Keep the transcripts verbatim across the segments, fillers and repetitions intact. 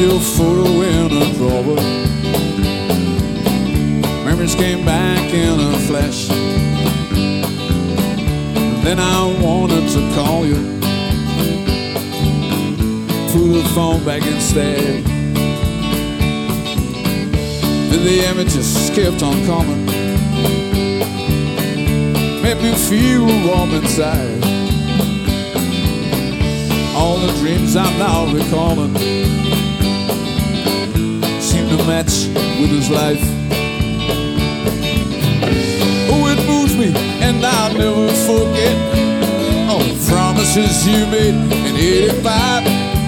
your photo in a drawer. Memories came back in a flash. Then I wanted to call you, put the phone back instead. Then the images kept on coming, made me feel warm inside. All the dreams I'm now recalling seem to match with his life. Oh, it moves me and I'll never forget all the promises you made in eighty-five.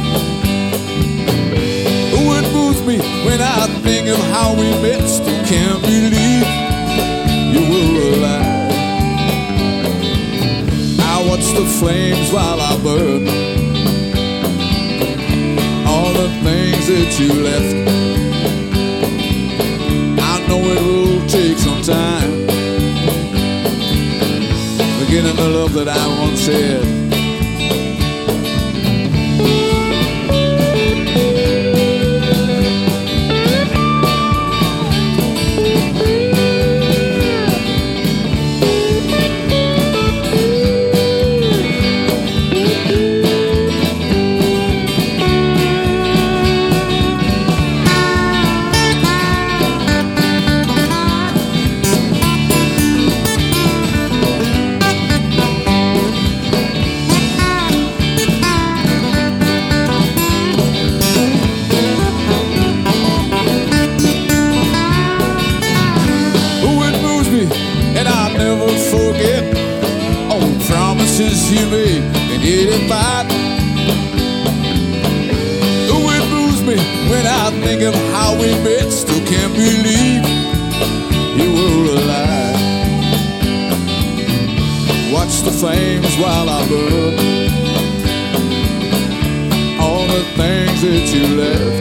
Oh, it moves me when I think of how we met. Still can't believe you were alive. I watch the flames while I burn, all the things that you left. I know it will take some time, forgetting the love that I once had. And I'll never forget all the promises you made in eighty-five. Oh, it moves me when I think of how we met. Still can't believe you were alive. Watch the flames while I burn, all the things that you left.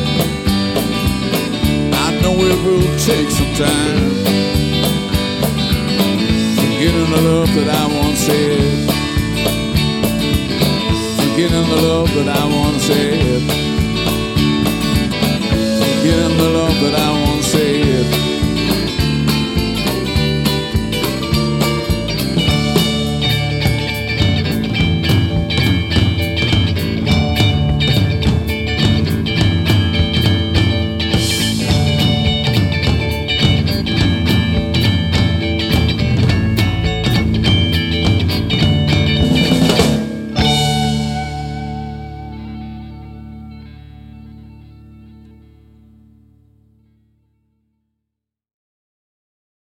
I know it will take some time, forgetting the love that I once had, forgetting the love that I once had, forgetting the love that I once had.